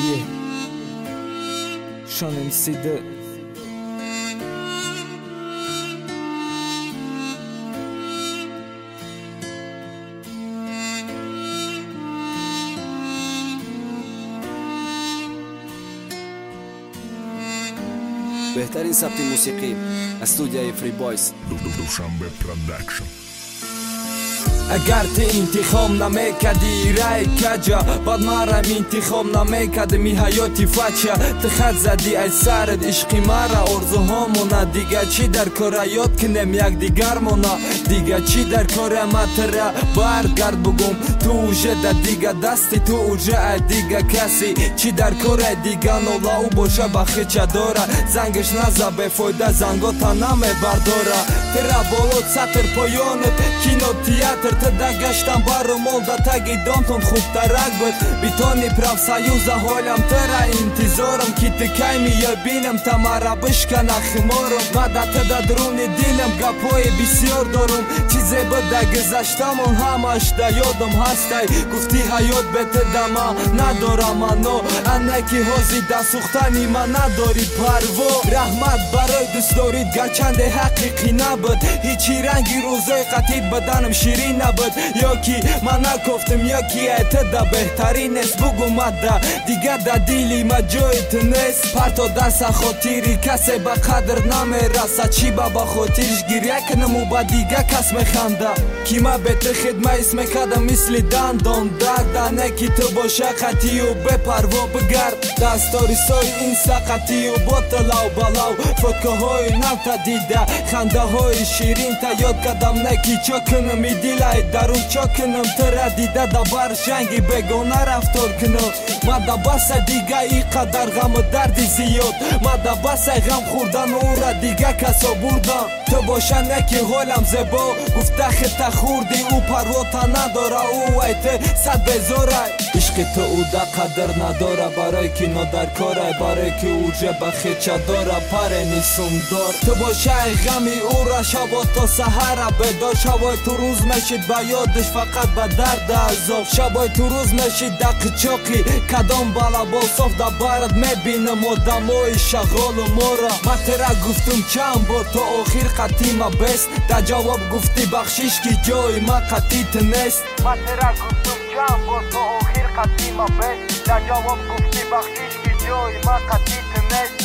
Sean MC'de بهترین ثبت موسیقی استودیوی فری بایز دوشنبه پروداکشن. اگر تی انتخاب نمیکردی رای کجا بعد مرم انتخاب نمیکردم حیاتی فچه تو خط زدی ای سرد عشقی مرا ارزوهامونه دیگه چی در کار یاد کنم یک دیگر مونه دیگه چی در کار متره برگرد بگم تو اوجه در دیگه دستی تو اوجه دیگه کسی چی در کار دیگه نولا او باشه بخی چه داره زنگش نزا به فایده زنگاتا نمی برداره تره بالات سطر پایانت کینو تیاتر تا گشتم برو مولده تگی دانتون خوب ترک بود بیتونی پرف سایوزه حالم تره انتظارم کی تکی میای بینم تا مرا بشکنه خمارم مده تا درون دیلم گپای بسیار دارم چیزی بده گذشتمون همش دا یادم هستی گفتی حیات بهت دما ندارم منو انکی حوزی دا سوختنی من نداری پروا رحمت برای دوست دارید گرچنده حقیقی نبود هیچی رنگی روزای قطید بدنم شیرین نبود یکی من نگفتم یکی اعتدا بهترین است بگو مده دیگه دا دیلی ما جایت نیست پرتا دست خاطیری کسی با قدر نمیرسه چی با خاطرش گریه کنم و با دیگه کس میخنده کی ما بهت خدمه اسم کدم مثل دندان دردنه کی تو باشه قطی و بپروا بگرد دستاری سای این سقطی و باطلا و بلاو فکه های نم تا دیده خنده های شیرین تا یاد کدم نکی چا کنم ای دیلای درون چا کنم تره دیده دا بر شنگی بگونه رفتار کنم ما دا بس دیگه ای قدر غم و دردی زیاد ما دا بس غم خوردن او را دیگه کسا بردم تو باشه نکی حالم زبا گفته خطه خوردی او پرواتا نداره او ایته صد بزاره عشق تو او دا قدر نداره برای که ندر کاره برای که او جبه خیچه داره پر نیسم دار تو باشه غمی او را شبا تا سهره بدار شبای تو روز مشید با یادش فقط به درد عذاب شبای تو روز مشید دق چاقی کدام بالا با صاف دا برد میبینم و دمای شغال و مورا ما تره گفتم چند بار تو آخر قطی ما بست دا جواب گفتی بخشش کی جای ما قطی تنست ما تره گفتم چند بار تو آخر قطی ما بست دا جواب گفتی بخشش کی جای ما قطی تنست